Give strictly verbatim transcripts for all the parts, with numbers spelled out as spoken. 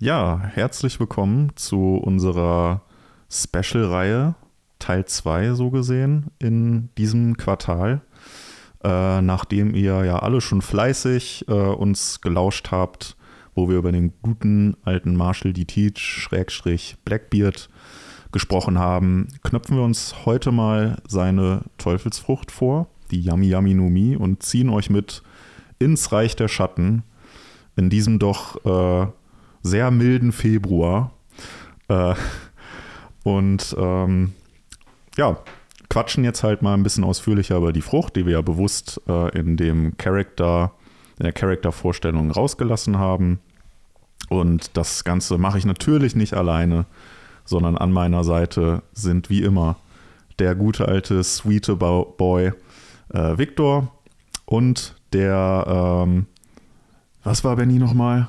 Ja, herzlich willkommen zu unserer Special-Reihe, Teil zwei so gesehen, in diesem Quartal. Äh, nachdem ihr ja alle schon fleißig äh, uns gelauscht habt, wo wir über den guten alten Marshall D. Teach, Schrägstrich Blackbeard, gesprochen haben, knöpfen wir uns heute mal seine Teufelsfrucht vor, die Yami Yami no Mi, und ziehen euch mit ins Reich der Schatten, in diesem doch äh, sehr milden Februar. Äh, und ähm, ja, quatschen jetzt halt mal ein bisschen ausführlicher über die Frucht, die wir ja bewusst äh, in dem Charakter, in der Charaktervorstellung rausgelassen haben. Und das Ganze mache ich natürlich nicht alleine, sondern an meiner Seite sind wie immer der gute alte sweete Boy äh, Victor und der, ähm, was war Benni nochmal?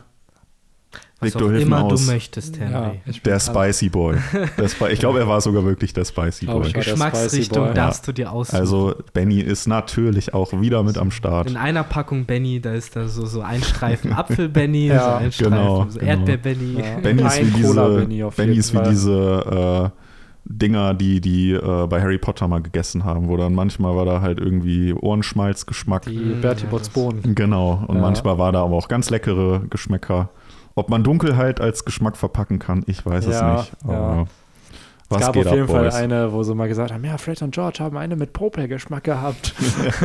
Was Victor, auch hilf immer mir du aus. möchtest, Henry. Ja, Der Spicy Boy. Der Spi- ich glaube, er war sogar wirklich der Spicy Glaub Boy. ich, war der Geschmacksrichtung Spicy Boy. darfst du dir aussuchen. Also Benni ist natürlich auch wieder mit am Start. In einer Packung Benny, da ist da so, so ein Streifen Apfel-Benny, Ja, so ein Streifen genau, so genau. Erdbeer-Benny. Ja. Benni ist Ein wie Cola diese, Benny auf Benni jeden ist wie Fall. diese äh, Dinger, die die äh, bei Harry Potter mal gegessen haben, wo dann manchmal war da halt irgendwie Ohrenschmalzgeschmack. Die Mm, Bertie ja, Botts das- Bohnen. Genau. Und Ja. manchmal war da aber auch ganz leckere Geschmäcker. Ob man Dunkelheit als Geschmack verpacken kann, ich weiß Ja, es nicht. Aber ja. was es gab geht auf jeden ab, Fall Boys? eine, wo sie mal gesagt haben, ja, Fred und George haben eine mit Popel-Geschmack gehabt.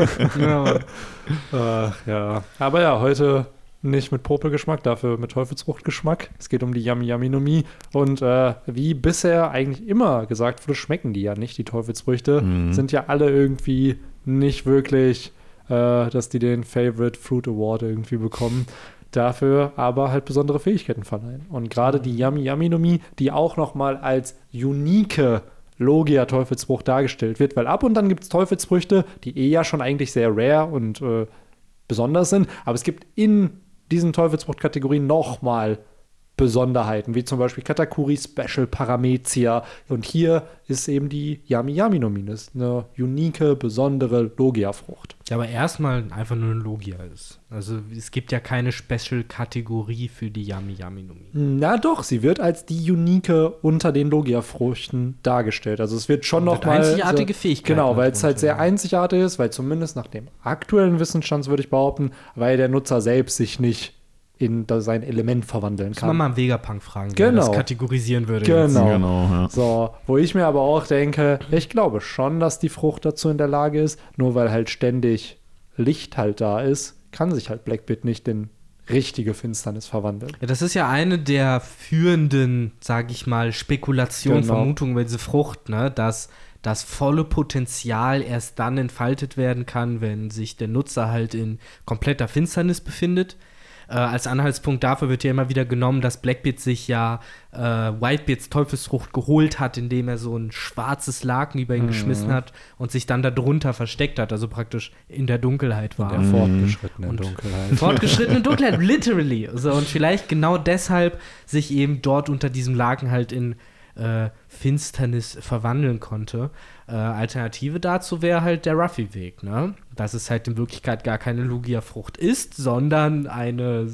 Ja. Ach, ja. Aber ja, heute nicht mit Popel-Geschmack, dafür mit Teufelsfrucht-Geschmack. Es geht um die Yami Yami no Mi. Und äh, wie bisher eigentlich immer gesagt wurde, schmecken die ja nicht, die Teufelsfrüchte. Mhm. Sind ja alle irgendwie nicht wirklich, äh, dass die den Favorite Fruit Award irgendwie bekommen. Dafür aber halt besondere Fähigkeiten verleihen. Und gerade die Yami Yami no Mi, die auch nochmal als unique Logia-Teufelsfrucht dargestellt wird, weil ab und dann gibt es Teufelsfrüchte, die eh ja schon eigentlich sehr rare und äh, besonders sind, aber es gibt in diesen Teufelsfrucht-Kategorien nochmal Besonderheiten, wie zum Beispiel Katakuri Special Paramezia. Und hier ist eben die Yami Yami no Mi, das ist eine unique, besondere Logia-Frucht. Ja, aber erstmal einfach nur ein Logia ist. Also es gibt ja keine Special-Kategorie für die Yami Yami no Mi. Na doch, sie wird als die unique unter den Logia-Früchten dargestellt. Also es wird schon Wird nochmal einzigartige Fähigkeiten Genau, weil es halt darunter, sehr ja. einzigartig ist, weil zumindest nach dem aktuellen Wissensstand, würde ich behaupten, weil der Nutzer selbst sich nicht in das- sein Element verwandeln Muss man kann. mal einen Vegapunk fragen, der Genau. das kategorisieren würde. Genau. Jetzt. Genau, ja. So, wo ich mir aber auch denke, ich glaube schon, dass die Frucht dazu in der Lage ist, nur weil halt ständig Licht halt da ist, kann sich halt Blackbeard nicht in richtige Finsternis verwandeln. Ja, das ist ja eine der führenden, sage ich mal, Spekulationen, Genau. Vermutungen über diese Frucht, ne? Dass das volle Potenzial erst dann entfaltet werden kann, wenn sich der Nutzer halt in kompletter Finsternis befindet. Äh, als Anhaltspunkt dafür wird ja immer wieder genommen, dass Blackbeard sich ja äh, Whitebeards Teufelsfrucht geholt hat, indem er so ein schwarzes Laken über ihn Mhm. geschmissen hat und sich dann darunter versteckt hat, also praktisch in der Dunkelheit war. Der fortgeschrittenen Und Dunkelheit. Fortgeschrittene Dunkelheit, literally. So, und vielleicht genau deshalb sich eben dort unter diesem Laken halt in äh, Finsternis verwandeln konnte. Äh, Alternative dazu wäre halt der Ruffy-Weg, ne? Dass es halt in Wirklichkeit gar keine Logia-Frucht ist, sondern eine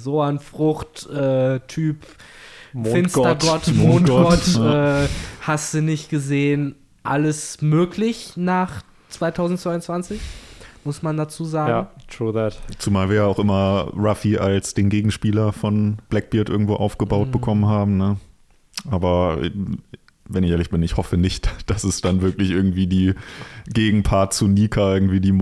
Soan-Frucht-Typ Finstergott, Mondgott, Mondgott, ja. äh, hast du nicht gesehen, alles möglich nach zweitausendzweiundzwanzig, muss man dazu sagen. Ja, true that. Zumal wir ja auch immer Ruffy als den Gegenspieler von Blackbeard irgendwo aufgebaut Mhm. bekommen haben, ne? Aber äh, wenn ich ehrlich bin, ich hoffe nicht, dass es dann wirklich irgendwie die Gegenpart zu Nika, irgendwie die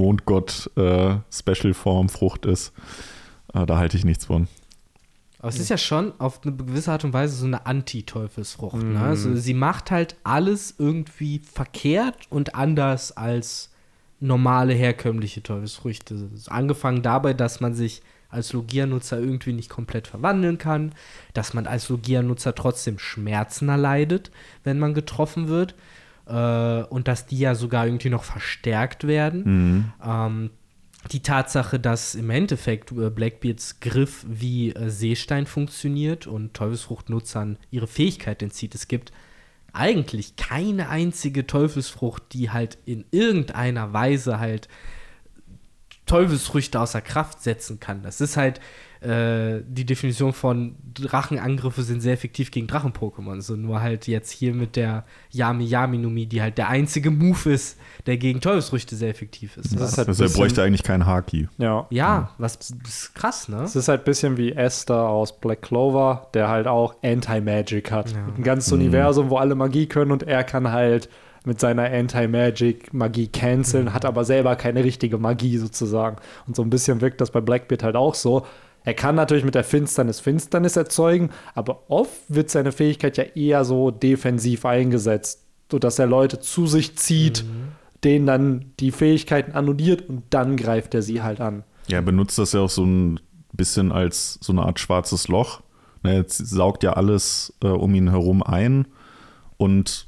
Mondgott-Special-Form-Frucht ist. Äh, da halte ich nichts von. Aber es ist ja schon auf eine gewisse Art und Weise so eine Anti-Teufelsfrucht. Mhm. Ne? Also sie macht halt alles irgendwie verkehrt und anders als normale, herkömmliche Teufelsfrüchte. Angefangen dabei, dass man sich als Logia-Nutzer irgendwie nicht komplett verwandeln kann, dass man als Logia-Nutzer trotzdem Schmerzen erleidet, wenn man getroffen wird, äh, und dass die ja sogar irgendwie noch verstärkt werden. Mhm. Ähm, die Tatsache, dass im Endeffekt äh, Blackbeards Griff wie äh, Seestein funktioniert und Teufelsfruchtnutzern ihre Fähigkeit entzieht. Es gibt eigentlich keine einzige Teufelsfrucht, die halt in irgendeiner Weise halt Teufelsfrüchte außer Kraft setzen kann. Das ist halt äh, die Definition von Drachenangriffe sind sehr effektiv gegen Drachen-Pokémon. So nur halt jetzt hier mit der Yami-Yami-Nomi, die halt der einzige Move ist, der gegen Teufelsfrüchte sehr effektiv ist. Das ist halt Also er bisschen- bräuchte eigentlich keinen Haki. Ja. Ja, was das ist krass, ne? Es ist halt ein bisschen wie Esther aus Black Clover, der halt auch Anti-Magic hat. Ja. Ein ganzes Universum, wo alle Magie können und er kann halt mit seiner Anti-Magic Magie canceln, Mhm. hat aber selber keine richtige Magie sozusagen. Und so ein bisschen wirkt das bei Blackbeard halt auch so. Er kann natürlich mit der Finsternis Finsternis erzeugen, aber oft wird seine Fähigkeit ja eher so defensiv eingesetzt, sodass er Leute zu sich zieht, Mhm. denen dann die Fähigkeiten annulliert und dann greift er sie halt an. Ja, er benutzt das ja auch so ein bisschen als so eine Art schwarzes Loch. Ne, jetzt saugt ja alles äh, um ihn herum ein und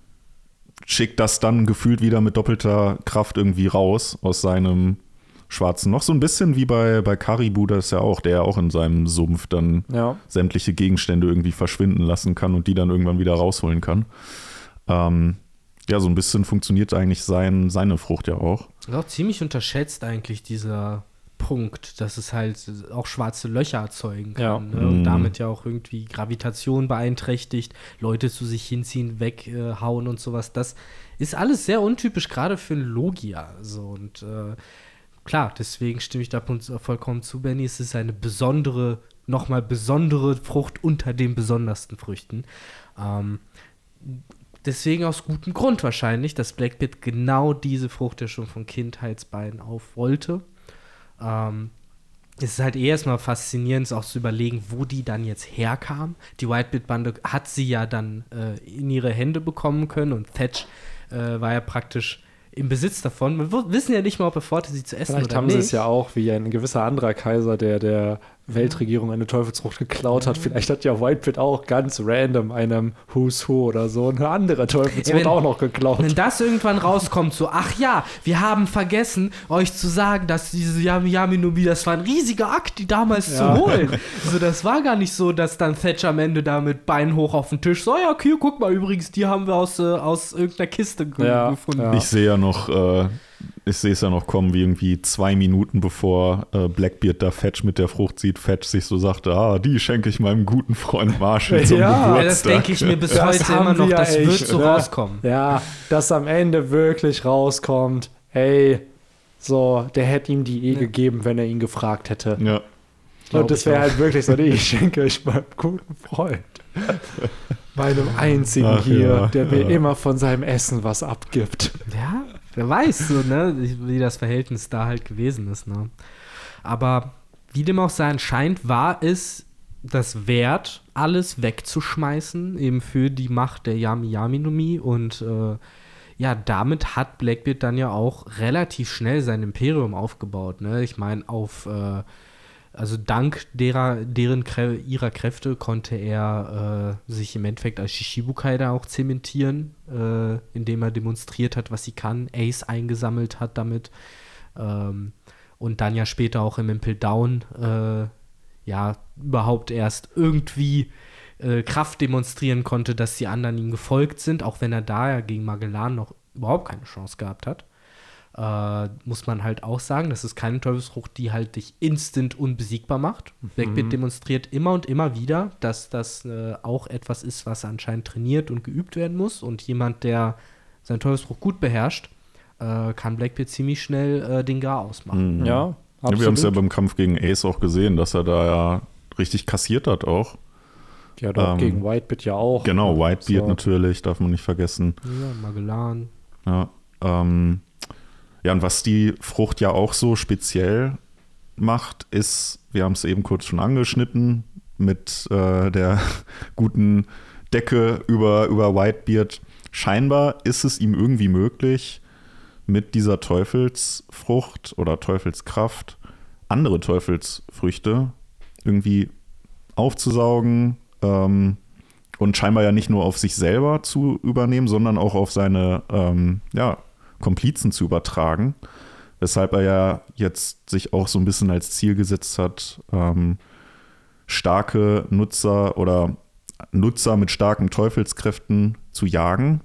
schickt das dann gefühlt wieder mit doppelter Kraft irgendwie raus aus seinem schwarzen Loch. So ein bisschen wie bei, bei Karibu, das ist ja auch, der ja auch in seinem Sumpf dann Ja. sämtliche Gegenstände irgendwie verschwinden lassen kann und die dann irgendwann wieder rausholen kann. Ähm, ja, so ein bisschen funktioniert eigentlich sein, seine Frucht ja auch. Ist auch ziemlich unterschätzt eigentlich dieser Punkt, dass es halt auch schwarze Löcher erzeugen kann. Ja. Ne? Und Mhm. damit ja auch irgendwie Gravitation beeinträchtigt, Leute zu sich hinziehen, weghauen äh, und sowas. Das ist alles sehr untypisch, gerade für einen Logia. So. Und äh, klar, deswegen stimme ich da vollkommen zu, Benny. Es ist eine besondere, nochmal besondere Frucht unter den besondersten Früchten. Ähm, Deswegen aus gutem Grund wahrscheinlich, dass Blackbeard genau diese Frucht ja schon von Kindheitsbeinen auf wollte. Ähm, es ist halt eh erstmal faszinierend, auch zu überlegen, wo die dann jetzt herkam. Die Whitebeard-Bande hat sie ja dann äh, in ihre Hände bekommen können und Thatch äh, war ja praktisch im Besitz davon. Wir w- wissen ja nicht mal, ob er vorhatte, sie zu essen Vielleicht oder haben nicht. sie es ja auch wie ein gewisser anderer Kaiser, der der Weltregierung eine Teufelsfrucht geklaut hat. Vielleicht hat ja Whitebeard auch ganz random einem Who's Who oder so eine andere Teufelsfrucht Ja, wenn- auch noch geklaut. Wenn das irgendwann rauskommt, so, ach ja, wir haben vergessen, euch zu sagen, dass diese Yami Yami Nomi, das war ein riesiger Akt, die damals Ja. zu holen. So, das war gar nicht so, dass dann Thatch am Ende da mit Beinen hoch auf den Tisch, so, ja, okay, guck mal, übrigens, die haben wir aus, äh, aus irgendeiner Kiste ge- Ja, gefunden. ja. Ich sehe ja noch, äh, ich sehe es ja noch kommen, wie irgendwie zwei Minuten bevor äh, Blackbeard da Fetch mit der Frucht sieht, Fetch sich so sagte, ah, die schenke ich meinem guten Freund Marshall zum Ja, Ja, das Geburtstag. denke ich mir bis Das heute haben immer noch, wir ja das wird echt, so ne? rauskommen. Ja, dass am Ende wirklich rauskommt, ey, so, der hätte ihm die eh Ja. gegeben, wenn er ihn gefragt hätte. Ja. Glaub Und das ich wäre auch. halt wirklich so, nee, ich schenke euch meinem guten Freund. Meinem einzigen Ach hier, ja, der mir ja. immer von seinem Essen was abgibt. Ja, wer weiß, so, ne, wie das Verhältnis da halt gewesen ist, ne. Aber wie dem auch sei, anscheinend war es das wert, alles wegzuschmeißen, eben für die Macht der Yami Yami Nomi. Und äh, ja, damit hat Blackbeard dann ja auch relativ schnell sein Imperium aufgebaut, ne. Ich meine, auf äh, also dank derer, deren Krä ihrer Kräfte konnte er äh, sich im Endeffekt als Shishibukai da auch zementieren, äh, indem er demonstriert hat, was sie kann, Ace eingesammelt hat damit ähm, und dann ja später auch im Impel Down äh, ja überhaupt erst irgendwie äh, Kraft demonstrieren konnte, dass die anderen ihm gefolgt sind, auch wenn er da ja gegen Magellan noch überhaupt keine Chance gehabt hat. Äh, muss man halt auch sagen, das ist keine Teufelsfrucht, die halt dich instant unbesiegbar macht. Blackbeard demonstriert immer und immer wieder, dass das äh, auch etwas ist, was anscheinend trainiert und geübt werden muss. Und jemand, der seine Teufelsfrucht gut beherrscht, äh, kann Blackbeard ziemlich schnell äh, den Gar ausmachen. Mhm. Ja, Ja, absolut. wir haben es ja beim Kampf gegen Ace auch gesehen, dass er da ja richtig kassiert hat auch. Ja, doch, ähm, gegen Whitebeard ja auch. Genau, Whitebeard So. natürlich, darf man nicht vergessen. Ja, Magellan. Ja, ähm, ja, und was die Frucht ja auch so speziell macht, ist, wir haben es eben kurz schon angeschnitten, mit äh, der guten Decke über, über Whitebeard. Scheinbar ist es ihm irgendwie möglich, mit dieser Teufelsfrucht oder Teufelskraft andere Teufelsfrüchte irgendwie aufzusaugen ähm, und scheinbar ja nicht nur auf sich selber zu übernehmen, sondern auch auf seine ähm, ja, Komplizen zu übertragen, weshalb er ja jetzt sich auch so ein bisschen als Ziel gesetzt hat, ähm, starke Nutzer oder Nutzer mit starken Teufelskräften zu jagen.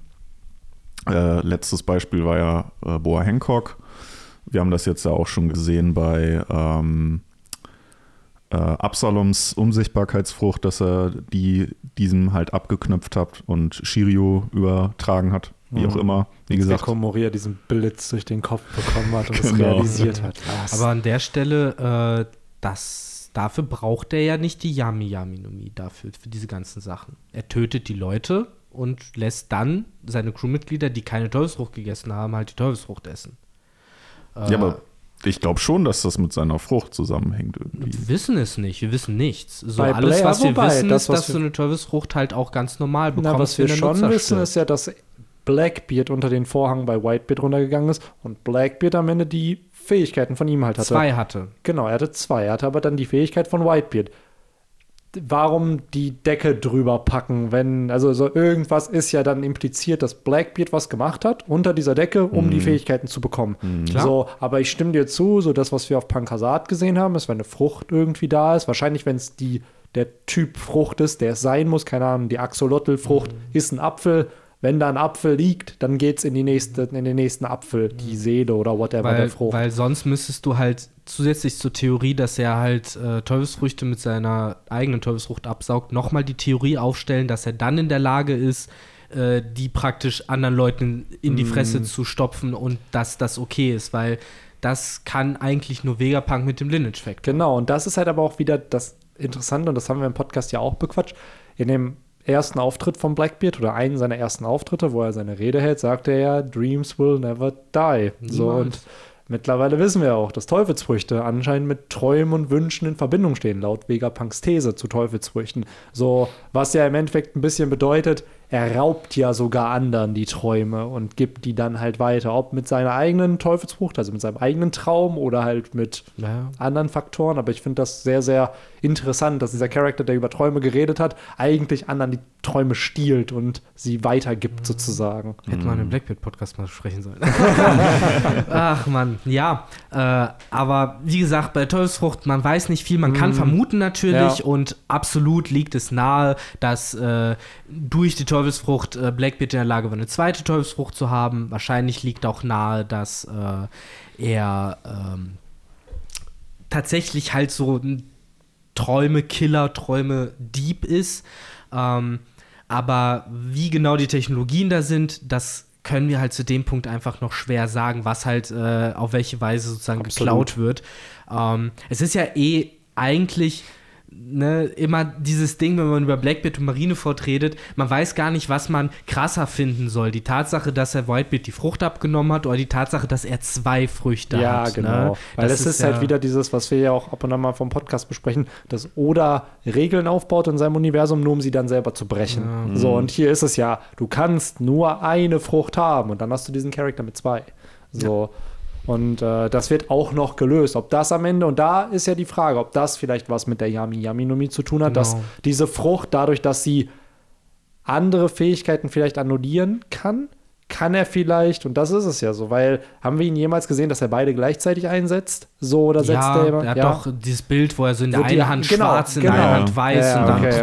Äh, letztes Beispiel war ja äh, Boa Hancock. Wir haben das jetzt ja auch schon gesehen bei ähm, äh, Absaloms Unsichtbarkeitsfrucht, dass er die diesem halt abgeknöpft hat und Shiryu übertragen hat, wie auch immer. Wie gesagt. Gekko Moria diesen Blitz durch den Kopf bekommen hat und es Genau. realisiert hat. Was? Aber an der Stelle, äh, das, dafür braucht er ja nicht die Yami Yami no Mi dafür, für diese ganzen Sachen. Er tötet die Leute und lässt dann seine Crewmitglieder, die keine Teufelsfrucht gegessen haben, halt die Teufelsfrucht essen. Äh, Ja, aber ich glaube schon, dass das mit seiner Frucht zusammenhängt irgendwie. Wir wissen es nicht, wir wissen nichts. So Bei alles, Blair, was wir wobei, wissen, das, ist, was dass wir- du eine Teufelsfrucht halt auch ganz normal bekommst. Na, was wir wenn der schon Nutzer wissen, stirbt. ist ja, dass Blackbeard unter den Vorhang bei Whitebeard runtergegangen ist und Blackbeard am Ende die Fähigkeiten von ihm halt hatte. Zwei hatte. Genau, er hatte zwei. Er hatte aber dann die Fähigkeit von Whitebeard. Warum die Decke drüber packen, wenn, also so irgendwas ist ja dann impliziert, dass Blackbeard was gemacht hat unter dieser Decke, um Mhm. die Fähigkeiten zu bekommen. Klar. So, aber ich stimme dir zu, so das, was wir auf Pankasat gesehen haben, ist, wenn eine Frucht irgendwie da ist, wahrscheinlich, wenn es die der Typ Frucht ist, der es sein muss, keine Ahnung, die Axolotl-Frucht ist ein Apfel. Wenn da ein Apfel liegt, dann geht's in die nächste, in den nächsten Apfel, die Seele oder whatever der Weil, Frucht. weil sonst müsstest du halt zusätzlich zur Theorie, dass er halt äh, Teufelsfrüchte mit seiner eigenen Teufelsfrucht absaugt, nochmal die Theorie aufstellen, dass er dann in der Lage ist, äh, die praktisch anderen Leuten in die Fresse zu stopfen und dass das okay ist, weil das kann eigentlich nur Vegapunk mit dem Lineage-Factor. Genau, und das ist halt aber auch wieder das Interessante, und das haben wir im Podcast ja auch bequatscht. In dem ersten Auftritt von Blackbeard oder einen seiner ersten Auftritte, wo er seine Rede hält, sagt er ja, Dreams will never die. So, Niemals. und mittlerweile wissen wir auch, dass Teufelsfrüchte anscheinend mit Träumen und Wünschen in Verbindung stehen, laut Vegapunks These zu Teufelsfrüchten. So, was ja im Endeffekt ein bisschen bedeutet, er raubt ja sogar anderen die Träume und gibt die dann halt weiter. Ob mit seiner eigenen Teufelsfrucht, also mit seinem eigenen Traum oder halt mit Ja. anderen Faktoren. Aber ich finde das sehr, sehr interessant, dass dieser Charakter, der über Träume geredet hat, eigentlich anderen die Träume stiehlt und sie weitergibt sozusagen. Hätten wir einen Blackbeard-Podcast mal sprechen sollen. Ach man, ja. Äh, aber wie gesagt, bei Teufelsfrucht, man weiß nicht viel, man kann vermuten natürlich Ja. und absolut liegt es nahe, dass äh, durch die Teufelsfrucht äh, Blackbeard in der Lage war, eine zweite Teufelsfrucht zu haben. Wahrscheinlich liegt auch nahe, dass äh, er ähm, tatsächlich halt so ein Träume-Killer, Träume-Dieb ist. Ähm, aber wie genau die Technologien da sind, das können wir halt zu dem Punkt einfach noch schwer sagen, was halt äh, auf welche Weise sozusagen Absolut. geklaut wird. Ähm, es ist ja eh eigentlich ne, immer dieses Ding, wenn man über Blackbeard und Marineford redet, man weiß gar nicht, was man krasser finden soll. Die Tatsache, dass er Whitebeard die Frucht abgenommen hat oder die Tatsache, dass er zwei Früchte Ja, hat. genau. Ne? Weil Das es ist, ja- halt wieder dieses, was wir ja auch ab und an mal vom Podcast besprechen, dass Oda Regeln aufbaut in seinem Universum, nur um sie dann selber zu brechen. Ja. So, und hier ist es ja, du kannst nur eine Frucht haben und dann hast du diesen Charakter mit zwei. So. Und äh, das wird auch noch gelöst. Ob das am Ende, und da ist ja die Frage, ob das vielleicht was mit der Yami Yami no Mi zu tun hat, Genau. dass diese Frucht dadurch, dass sie andere Fähigkeiten vielleicht annullieren kann, kann er vielleicht, und das ist es ja so, weil haben wir ihn jemals gesehen, dass er beide gleichzeitig einsetzt? So, oder setzt ja, er immer? er hat doch dieses Bild, wo er so in Wo der die- einen Hand genau, schwarz, in genau. der anderen Hand weiß ja, und dann okay.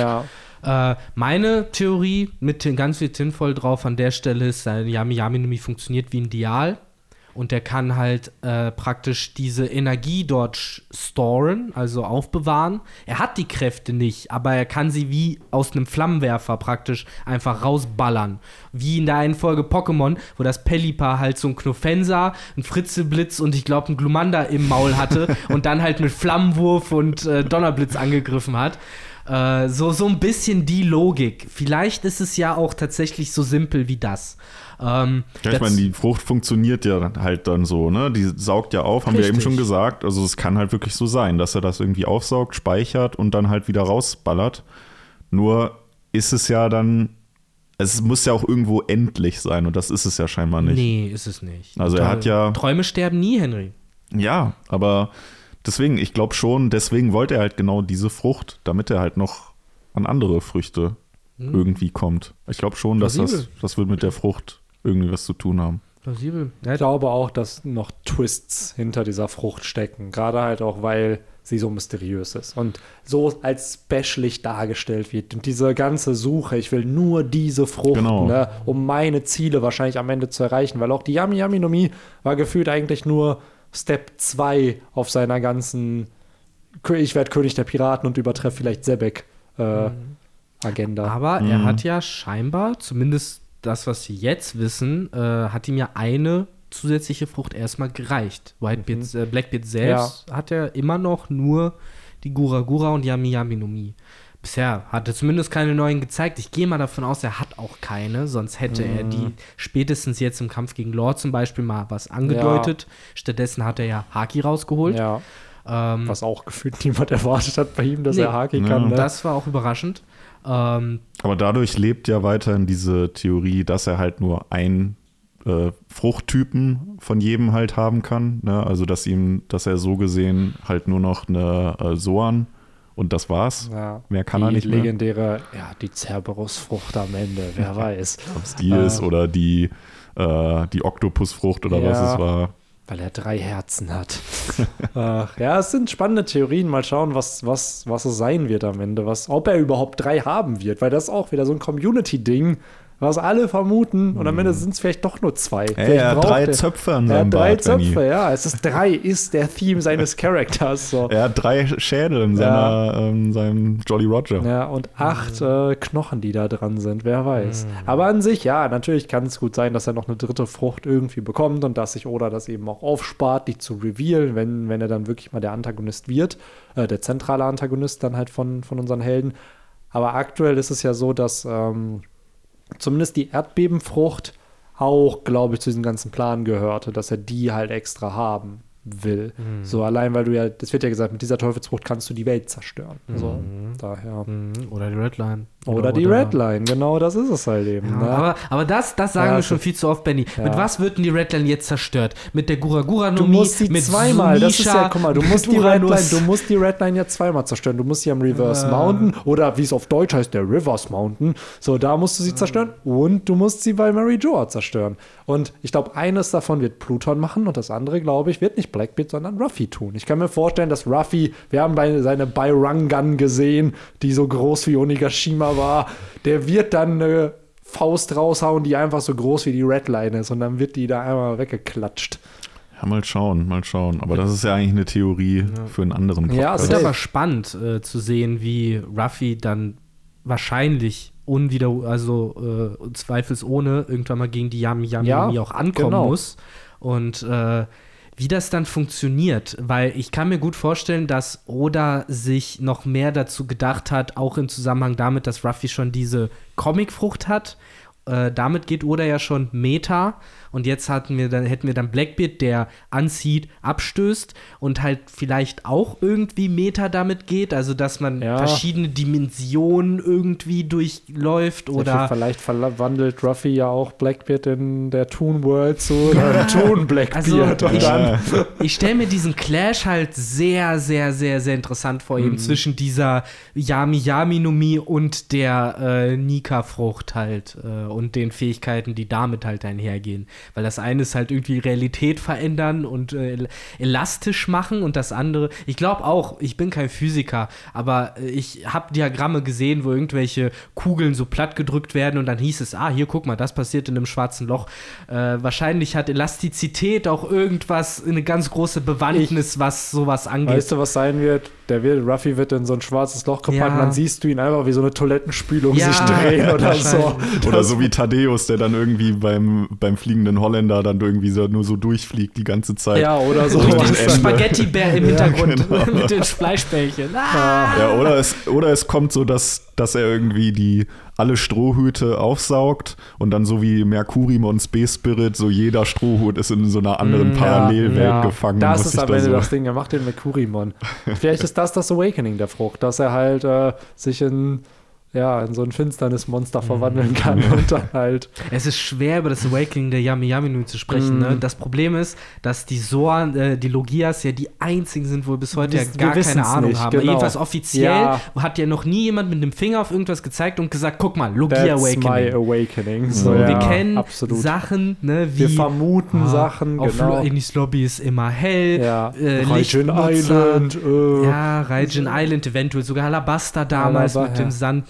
ja. Äh, meine Theorie mit den ganz viel Tinfoil drauf an der Stelle ist, sein Yami Yami no Mi funktioniert wie ein Dial und der kann halt äh, praktisch diese Energie dort sch- storen, also aufbewahren. Er hat die Kräfte nicht, aber er kann sie wie aus einem Flammenwerfer praktisch einfach rausballern. Wie in der einen Folge Pokémon, wo das Pelipper halt so ein Knofensa, ein Fritzelblitz und ich glaube ein Glumanda im Maul hatte und dann halt mit Flammenwurf und äh, Donnerblitz angegriffen hat. Äh, so, so ein bisschen die Logik. Vielleicht ist es ja auch tatsächlich so simpel wie das. Ähm, Ja, ich das- meine, die Frucht funktioniert ja halt dann so, ne? Die saugt ja auf, haben wir eben Richtig. schon gesagt. Also es kann halt wirklich so sein, dass er das irgendwie aufsaugt, speichert und dann halt wieder rausballert. Nur ist es ja dann, es muss ja auch irgendwo endlich sein und das ist es ja scheinbar nicht. Nee, ist es nicht. Also er Träu- hat ja- Träume sterben nie, Henry. Ja, aber deswegen, ich glaube schon, deswegen wollte er halt genau diese Frucht, damit er halt noch an andere Früchte Hm. irgendwie kommt. Ich glaube schon, dass das, Plausibel. das wird mit der Frucht irgendwie was zu tun haben. Plausibel. Ich glaube auch, dass noch Twists hinter dieser Frucht stecken. Gerade halt auch, weil sie so mysteriös ist und so als specialig dargestellt wird. Und diese ganze Suche, ich will nur diese Frucht, Genau. ne, um meine Ziele wahrscheinlich am Ende zu erreichen. Weil auch die Yami Yami no Mi war gefühlt eigentlich nur Step zwei auf seiner ganzen ich werde König der Piraten und übertreffe vielleicht Sebek äh, Agenda. Aber Mhm. er hat ja scheinbar, zumindest das, was wir jetzt wissen, äh, hat ihm ja eine zusätzliche Frucht erstmal gereicht. Whitebeard, Mhm. äh, Blackbeard selbst hat ja immer noch nur die Gura Gura und Yami Yami no Mi. Bisher hat er zumindest keine neuen gezeigt. Ich gehe mal davon aus, er hat auch keine, sonst hätte Mhm. er die spätestens jetzt im Kampf gegen Lord zum Beispiel mal was angedeutet. Stattdessen hat er ja Haki rausgeholt. Ja, Ähm, was auch gefühlt niemand erwartet hat bei ihm, dass Nee. er Haki Ja. kann. Ne? Das war auch überraschend. Ähm, Aber dadurch lebt ja weiterhin diese Theorie, dass er halt nur ein äh, Fruchttypen von jedem halt haben kann. Ne? Also dass ihm, dass er so gesehen halt nur noch eine äh, Soan und das war's. Ja. Mehr kann die er nicht mehr. legendäre, ja, die Cerberus-Frucht am Ende, wer weiß. Ob es die Äh. ist oder die, äh, die Oktopusfrucht oder Ja. was es war. Weil er drei Herzen hat. Ach, ja, es sind spannende Theorien. Mal schauen, was, was, was es sein wird am Ende. Was, ob er überhaupt drei haben wird. Weil das ist auch wieder so ein Community-Ding, was alle vermuten. Und am Ende sind es vielleicht doch nur zwei. Ey, Vielleicht er hat braucht drei er- Zöpfe an Er seinem hat drei Bart, Benny. Zöpfe, ja. Es ist drei, ist der Theme seines Charakters. So. Er hat drei Schädel in seiner, ähm, seinem Jolly Roger. Ja, und acht äh, Knochen, die da dran sind, wer weiß. Aber an sich, ja, natürlich kann es gut sein, dass er noch eine dritte Frucht irgendwie bekommt und dass sich Oda das eben auch aufspart, die zu revealen, wenn, wenn er dann wirklich mal der Antagonist wird, äh, der zentrale Antagonist dann halt von, von unseren Helden. Aber aktuell ist es ja so, dass ähm, zumindest die Erdbebenfrucht auch, glaube ich, zu diesem ganzen Plan gehörte, dass er die halt extra haben will. So allein, weil du ja, das wird ja gesagt, mit dieser Teufelsfrucht kannst du die Welt zerstören. So, daher. Mhm. Oder die Redline. Oder die Redline, genau, das ist es halt eben. Ja, ne? aber, aber das, das sagen Ja, wir schon das- viel zu oft, Benny. Ja. Mit was wird denn die Redline jetzt zerstört? Mit der Gura Gura no Du Mi, musst die mit zweimal, das ist ja, Sunisha, guck mal, du mit musst die Uranus. Redline, du musst die Redline ja zweimal zerstören. Du musst sie am Reverse Äh. Mountain oder wie es auf Deutsch heißt, der Rivers Mountain. So, da musst du sie zerstören und du musst sie bei Mary Joa zerstören. Und ich glaube, eines davon wird Pluton machen und das andere, glaube ich, wird nicht Blackbeard, sondern Ruffy tun. Ich kann mir vorstellen, dass Ruffy, wir haben bei seine Byrangun gesehen, die so groß wie Onigashima war, der wird dann eine Faust raushauen, die einfach so groß wie die Redline ist und dann wird die da einmal weggeklatscht. Ja, mal schauen, mal schauen. Aber das ist ja eigentlich eine Theorie für einen anderen Ja, Es Podcast. ist safe. aber spannend äh, zu sehen, wie Ruffy dann wahrscheinlich unwider, also äh, zweifelsohne irgendwann mal gegen die Yami Yami Ja, no Mi auch ankommen genau. muss. Und äh, wie das dann funktioniert, weil ich kann mir gut vorstellen, dass Oda sich noch mehr dazu gedacht hat, auch im Zusammenhang damit, dass Ruffy schon diese Comicfrucht hat. Äh, damit geht Oda ja schon Meta und jetzt hatten wir dann, hätten wir dann Blackbeard, der anzieht, abstößt und halt vielleicht auch irgendwie Meta damit geht, also dass man Ja. verschiedene Dimensionen irgendwie durchläuft oder Vielleicht verwandelt Ruffy ja auch Blackbeard in der Toon World zu einem Toon Blackbeard. Also, und ich- dann, ich stelle mir diesen Clash halt sehr, sehr, sehr, sehr interessant vor, Mhm. eben zwischen dieser Yami Yami no Mi und der äh, Nika-Frucht halt äh, und den Fähigkeiten, die damit halt einhergehen. Weil das eine ist halt irgendwie Realität verändern und äh, el- elastisch machen und das andere, ich glaube auch, ich bin kein Physiker, aber äh, ich habe Diagramme gesehen, wo irgendwelche Kugeln so platt gedrückt werden und dann hieß es, ah, hier, guck mal, das passiert in einem schwarzen Loch. Äh, wahrscheinlich hat Elastizität auch irgendwas, eine ganz große Bewandtnis, was sowas angeht. weißt du, was sein wird? Der wird, Ruffy wird in so ein schwarzes Loch gepackt Ja. und dann siehst du ihn einfach wie so eine Toilettenspülung Ja, sich drehen oder so. wahrscheinlich. Oder so wie Thaddeus, der dann irgendwie beim, beim fliegenden Holländer dann irgendwie so, nur so durchfliegt die ganze Zeit. Ja, oder so. Durch am den Ende. Spaghetti-Bär im Ja, Hintergrund genau. mit den Fleischbällchen. Ah! Ja, oder es, oder es kommt so, dass, dass er irgendwie die alle Strohhüte aufsaugt und dann so wie Mercurium und Space Spirit, so jeder Strohhut ist in so einer anderen Mm, Parallelwelt Ja, gefangen. das was ist sich am da Ende so- das Ding. Er macht den Mercurimon. Vielleicht ist das das Awakening der Frucht, dass er halt äh, sich in, ja, in so ein Finsternismonster verwandeln kann und dann halt. Es ist schwer, über das Awakening der Yami Yami no Mi zu sprechen. Mm. Ne? Das Problem ist, dass die Soan, äh, die Logias ja die einzigen sind, wo wir bis heute ja Wir- wir gar keine wissen's Ahnung nicht, haben. genau. Jedenfalls offiziell Ja. hat ja noch nie jemand mit dem Finger auf irgendwas gezeigt und gesagt, guck mal, Logia That's my Awakening. Awakening. So, wir ja, kennen absolut. Sachen, ne, wie Wir vermuten ah, Sachen, auf genau. Lo- Enis Lobby ist immer hell. Ja, äh, Raijin Lichtnutzer. Island. Äh, Ja, Raijin Island, eventuell sogar Alabaster damals Alaba- mit ja. dem Sand,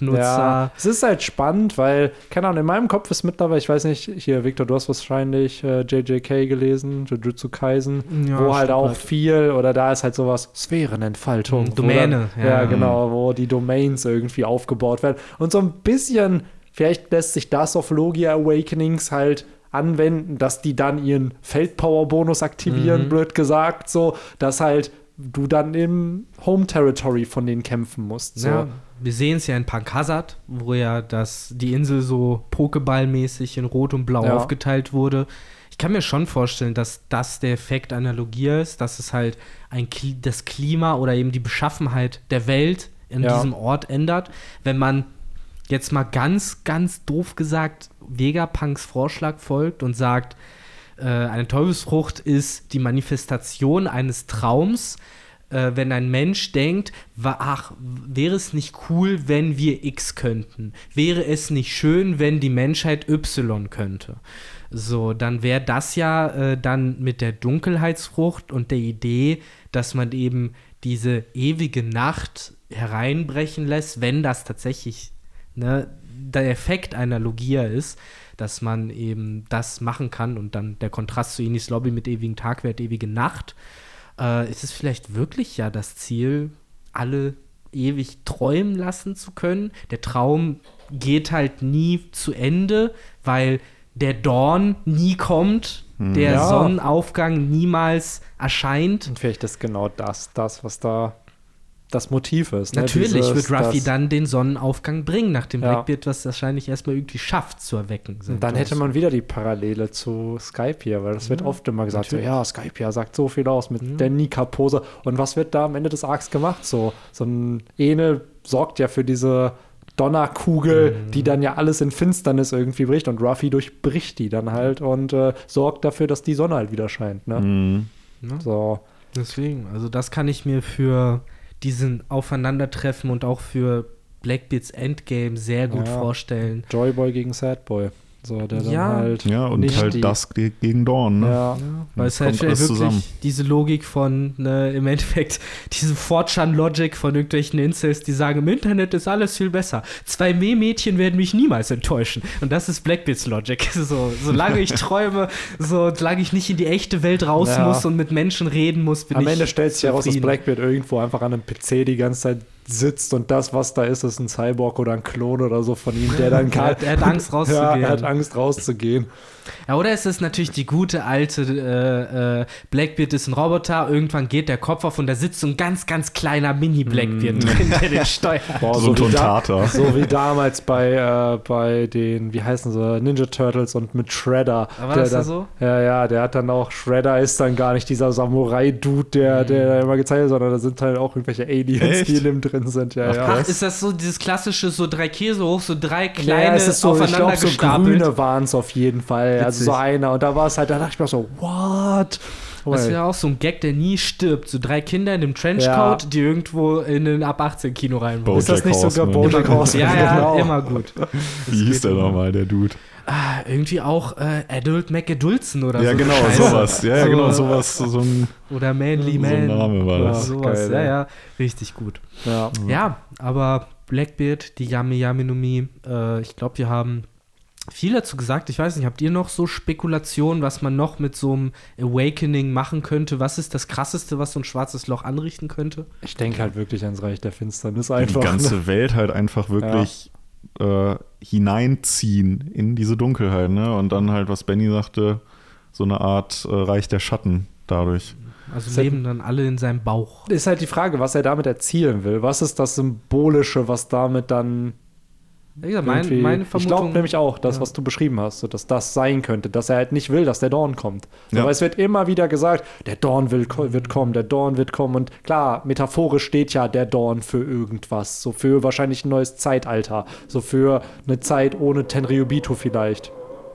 TikTok-Nutzer. Ja, es ist halt spannend, weil, keine Ahnung, in meinem Kopf ist mittlerweile, ich weiß nicht, hier, Victor, du hast wahrscheinlich äh, J J K gelesen, Jujutsu Kaisen, Ja, wo halt stimmt auch halt. viel, oder da ist halt sowas, Sphärenentfaltung. Mhm, wo Domäne, Dann, ja. ja, genau, wo die Domains irgendwie aufgebaut werden. Und so ein bisschen, vielleicht lässt sich das auf Logia Awakenings halt anwenden, dass die dann ihren Feldpower-Bonus aktivieren, Mhm. blöd gesagt, so, dass halt du dann im Home-Territory von denen kämpfen musst. So. Ja, wir sehen es ja in Punk Hazard, wo ja das, die Insel so Pokéball-mäßig in Rot und Blau Ja. aufgeteilt wurde. Ich kann mir schon vorstellen, dass das der Effekt einer Logia ist, dass es halt ein Kli- das Klima oder eben die Beschaffenheit der Welt in Ja. diesem Ort ändert. Wenn man jetzt mal ganz, ganz doof gesagt Vegapunks Vorschlag folgt und sagt, äh, eine Teufelsfrucht ist die Manifestation eines Traums, äh, wenn ein Mensch denkt, wa- ach, wäre es nicht cool, wenn wir X könnten? Wäre es nicht schön, wenn die Menschheit Y könnte? So, dann wäre das ja äh, dann mit der Dunkelheitsfrucht und der Idee, dass man eben diese ewige Nacht hereinbrechen lässt, wenn das tatsächlich ne, der Effekt einer Logia ist, dass man eben das machen kann und dann der Kontrast zu Inis Lobby mit ewigen Tag wird ewige Nacht. Äh, ist es vielleicht wirklich ja das Ziel, alle ewig träumen lassen zu können? Der Traum geht halt nie zu Ende, weil der Dawn nie kommt, der Ja. Sonnenaufgang niemals erscheint. Und vielleicht ist genau das, das, was da das Motiv ist. Ne? Natürlich Dieses, wird Ruffy das- dann den Sonnenaufgang bringen, nachdem Ja. Blackbeard was wahrscheinlich erstmal irgendwie schafft zu erwecken. Und dann hätte man wieder die Parallele zu Skype hier, weil das wird Ja, oft immer gesagt, so, natürlich. ja, Skype hier sagt so viel aus mit Ja. der Nika-Pose. Und was wird da am Ende des Arcs gemacht? So, so ein Ene sorgt ja für diese Donnerkugel, Mhm. die dann ja alles in Finsternis irgendwie bricht und Ruffy durchbricht die dann halt und äh, sorgt dafür, dass die Sonne halt wieder scheint. Ne? Mhm. Ne? So. Deswegen, also das kann ich mir für diesen Aufeinandertreffen und auch für Blackbeards Endgame sehr gut Ja. vorstellen. Joyboy gegen Sadboy. So, der dann Ja. halt. Ja, und nicht halt die- Dusk ge- gegen Dawn, ne? Ja. Ja, weil es kommt halt vielleicht alles wirklich zusammen. diese Logik von, ne, im Endeffekt, diese Fortran-Logic von irgendwelchen Incels, die sagen, im Internet ist alles viel besser. Zwei Mädchen werden mich niemals enttäuschen. Und das ist Blackbeards Logic. So, solange ich träume, so, solange ich nicht in die echte Welt raus Ja. muss und mit Menschen reden muss, bin Am ich Ende stellt sich heraus, dass zufrieden. Blackbeard irgendwo einfach an einem P C die ganze Zeit sitzt und das, was da ist, ist ein Cyborg oder ein Klon oder so von ihm, der dann Er hat- er hat Angst, Ja, rauszugehen. er hat Angst rauszugehen. Ja, oder ist es natürlich die gute alte äh, äh, Blackbeard ist ein Roboter, irgendwann geht der Kopf auf und da sitzt so ein ganz, ganz kleiner Mini-Blackbeard drin, der den steuert. Boah, So ein wie da- Tontata. So wie damals bei, äh, bei den, wie heißen sie, Ninja Turtles und mit Shredder. Aber war Der das da dann, so? Ja, ja, der hat dann auch, Shredder ist dann gar nicht dieser Samurai-Dude, der, Mhm. der immer gezeigt ist, sondern da sind halt auch irgendwelche Aliens, Echt? die in dem drin sind. Ja, Ach, ja. Ach, Was? ist das so dieses klassische, so drei Käse hoch, so drei Ja, kleine es ist so, ich aufeinander glaube, so gestapelt? grüne waren es auf jeden Fall. Also Witzig. so einer. Und da war es halt, da dachte ich mir so, what? Das wäre auch so ein Gag, der nie stirbt. So drei Kinder in einem Trenchcoat, Ja. die irgendwo in ein ab achtzehn Kino rein wollen. Ist das nicht sogar Horseman. Bojack Horseman? Ja, ja, Genau. immer gut. Wie hieß der nochmal, der Dude? Ah, irgendwie auch äh, Adult McAdultson oder Ja, so. genau, Scheiße. sowas. Ja, ja, So, genau, sowas. So ein, Oder Manly so Man. ein Name war Ja. das. Sowas, geil, ja, ey. ja, richtig gut. Ja. Ja, aber Blackbeard, die Yami Yami no Mi, äh, ich glaube, wir haben viel dazu gesagt. Ich weiß nicht, habt ihr noch so Spekulationen, was man noch mit so einem Awakening machen könnte? Was ist das Krasseste, was so ein schwarzes Loch anrichten könnte? Ich denke halt wirklich ans Reich der Finsternis Die einfach. ganze ne? Welt halt einfach wirklich äh, hineinziehen in diese Dunkelheit, ne? Und dann halt, was Benny sagte, so eine Art äh, Reich der Schatten dadurch. Also Ist halt- leben dann alle in seinem Bauch. Ist halt die Frage, was er damit erzielen will. Was ist das Symbolische, was damit dann Ja, wie gesagt, mein, irgendwie- meine Ich Vermutung. glaube nämlich auch, das, ja. was du beschrieben hast, so, dass das sein könnte, dass er halt nicht will, dass der Dawn kommt. So, Ja. weil es wird immer wieder gesagt, der Dawn will, ko- wird kommen, der Dawn wird kommen. Und klar, metaphorisch steht ja der Dawn für irgendwas. So für wahrscheinlich ein neues Zeitalter. So für eine Zeit ohne Tenryubito vielleicht.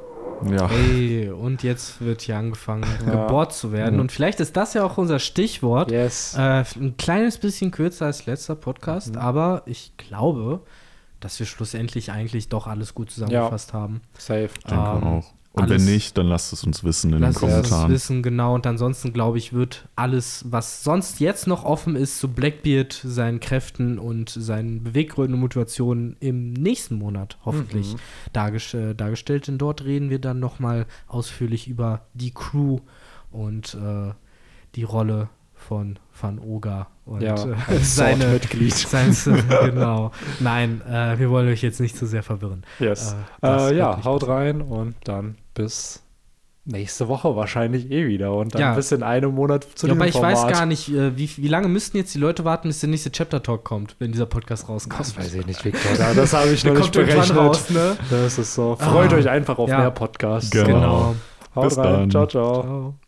Ja. Ey, und jetzt wird hier angefangen, Ja. gebohrt zu werden. Mhm. Und vielleicht ist das ja auch unser Stichwort. Yes. Äh, ein kleines bisschen kürzer als letzter Podcast, Mhm. aber ich glaube, dass wir schlussendlich eigentlich doch alles gut zusammengefasst haben. Safe. Ich denke Ähm, auch. Und alles, wenn nicht, dann lasst es uns wissen in lasst den es uns Kommentaren. wissen, genau. Und ansonsten, glaube ich, wird alles, was sonst jetzt noch offen ist, zu Blackbeard, seinen Kräften und seinen Beweggründen und Motivationen im nächsten Monat hoffentlich Mhm. dargest äh, dargestellt. Denn dort reden wir dann nochmal ausführlich über die Crew und äh, die Rolle von Van Oga und Ja, äh, als seine Sword-Mitglied. sein, genau. Nein, äh, wir wollen euch jetzt nicht zu sehr verwirren. Yes. Äh, das Äh, wird ja, nicht haut passieren. rein und dann bis nächste Woche wahrscheinlich eh wieder und dann Ja. bis in einem Monat zu Ja, diesem aber ich Format. weiß gar nicht, äh, wie, wie lange müssten jetzt die Leute warten, bis der nächste Chapter Talk kommt, wenn dieser Podcast rauskommt. Das weiß ich nicht, Victor. Da- Das habe ich Der noch nicht kommt irgendwann berechnet. raus, ne? Das ist so. Freut Ah. euch einfach auf Ja. mehr Podcasts. Genau. Genau. Haut Bis rein. dann. Ciao, ciao. Ciao.